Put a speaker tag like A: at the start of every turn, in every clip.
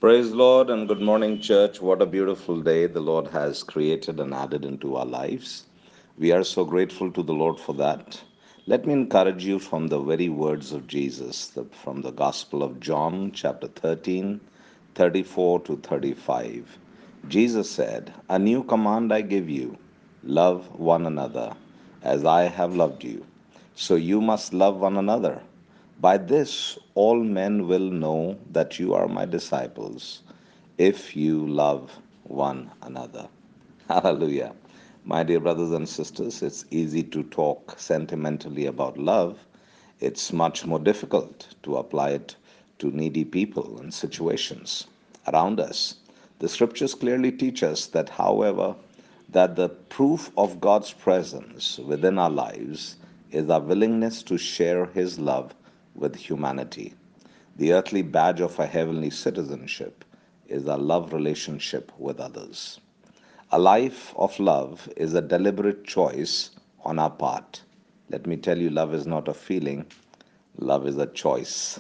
A: Praise Lord and good morning, church. What a beautiful day the Lord has created and added into our lives. We are so grateful to the Lord for that. Let me encourage you from the very words of Jesus, from the Gospel of John, chapter 13, 34 to 35. Jesus said, "A new command I give you, love one another as I have loved you. So you must love one another. By this all men will know that you are my disciples, if you love one another." Hallelujah. My dear brothers and sisters, it's easy to talk sentimentally about love. It's much more difficult to apply it to needy people and situations around us. The scriptures clearly teach us that, however, that the proof of God's presence within our lives is our willingness to share His love with humanity. The earthly badge of our heavenly citizenship is our love relationship with others. A life of love is a deliberate choice on our part. Let me tell you, love is not a feeling, love is a choice.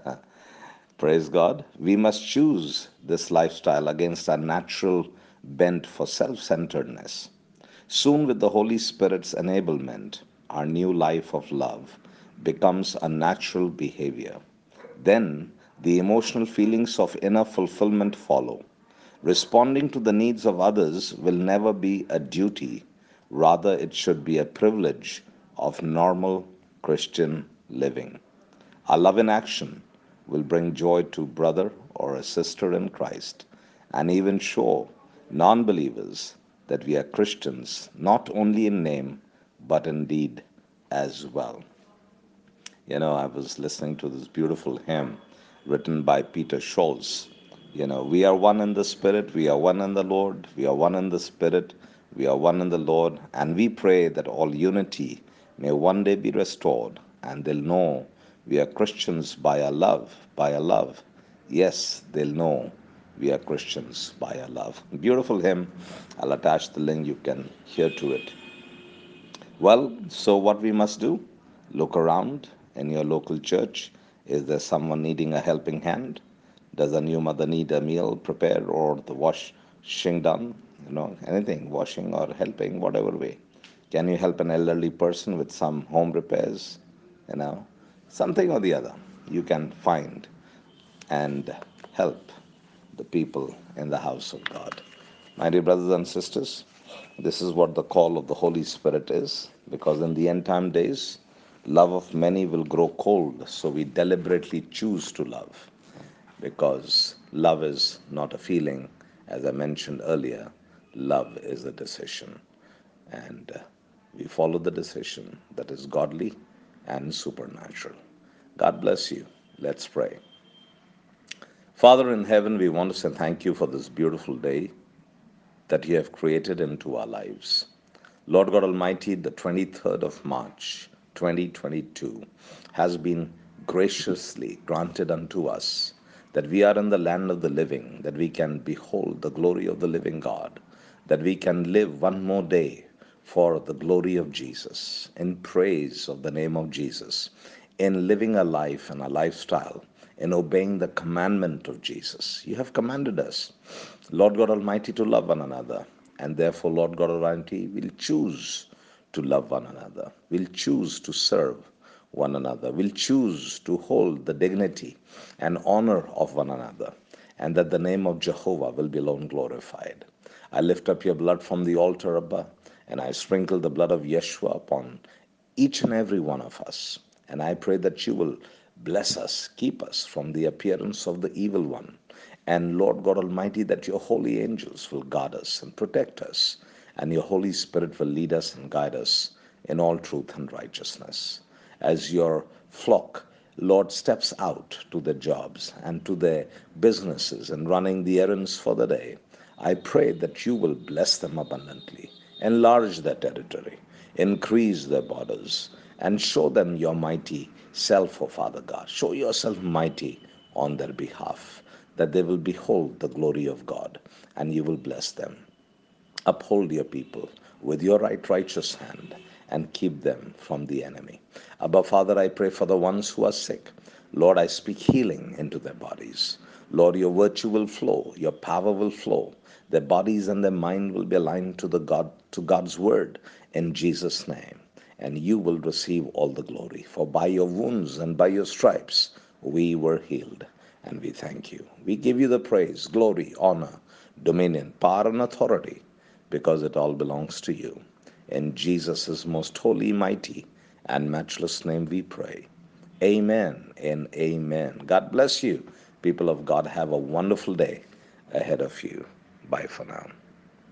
A: Praise God. We must choose this lifestyle against our natural bent for self centeredness. Soon, with the Holy Spirit's enablement, our new life of love becomes a natural behavior. Then, the emotional feelings of inner fulfillment follow. Responding to the needs of others will never be a duty, rather, it should be a privilege of normal Christian living. Our love in action will bring joy to brother or a sister in Christ and even show non believers that we are Christians not only in name but in deed as well. I was listening to this beautiful hymn written by Peter Scholz. We are one in the Spirit, we are one in the Lord, we are one in the Spirit, we are one in the Lord, and we pray that all unity may one day be restored, and they'll know we are Christians by our love, by our love. Yes, they'll know we are Christians by our love. Beautiful hymn. I'll attach the link, you can hear to it. Well, so what we must do? Look around in your local church. Is there someone needing a helping hand? Does a new mother need a meal prepared or the washing done? Anything, washing or helping, whatever way. Can you help an elderly person with some home repairs? You know, Something or the other you can find and help the people in the house of God. My dear brothers and sisters, this is what the call of the Holy Spirit is, because in the end time days, love of many will grow cold, so we deliberately choose to love, because love is not a feeling, as I mentioned earlier, love is a decision. And we follow the decision that is godly and supernatural. God bless you. Let's pray. Father in heaven, we want to say thank you for this beautiful day that you have created into our lives. Lord God Almighty, the 23rd of March, 2022, has been graciously granted unto us that we are in the land of the living, that we can behold the glory of the living God, that we can live one more day for the glory of Jesus, in praise of the name of Jesus, in living a life and a lifestyle, in obeying the commandment of Jesus. You have commanded us, Lord God Almighty, to love one another. And therefore, Lord God Almighty, will choose to love one another. We'll choose to serve one another. We'll choose to hold the dignity and honor of one another, and that the name of Jehovah will be alone glorified. I lift up your blood from the altar, Abba, and I sprinkle the blood of Yeshua upon each and every one of us. And I pray that you will bless us, keep us from the appearance of the evil one. And Lord God Almighty, that your holy angels will guard us and protect us, and your Holy Spirit will lead us and guide us in all truth and righteousness. As your flock, Lord, steps out to their jobs and to their businesses and running the errands for the day, I pray that you will bless them abundantly, enlarge their territory, increase their borders, and show them your mighty self, O Father God. Show yourself mighty on their behalf, that they will behold the glory of God, and you will bless them. Uphold your people with your righteous hand and keep them from the enemy. Abba, Father, I pray for the ones who are sick. Lord, I speak healing into their bodies. Lord, your virtue will flow, your power will flow. Their bodies and their mind will be aligned to God's word in Jesus' name. And you will receive all the glory. For by your wounds and by your stripes we were healed. And we thank you. We give you the praise, glory, honor, dominion, power, and authority, because it all belongs to you. In Jesus' most holy, mighty, and matchless name we pray. Amen and amen. God bless you. People of God, have a wonderful day ahead of you. Bye for now.